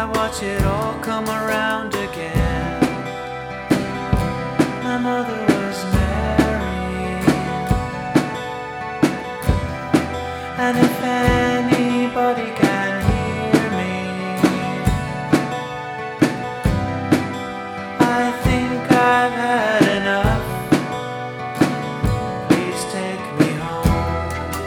I watch it all come around again. My mother was married, and if anybody can hear me, I think I've had enough. Please take me home.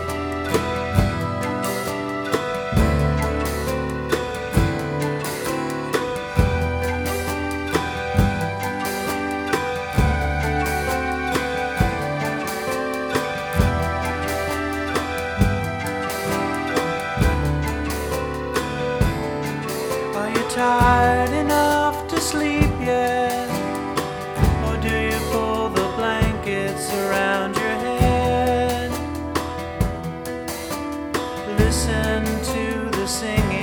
Are you tired enough to sleep yet? Or do you pull the blankets around your head? Listen to the singing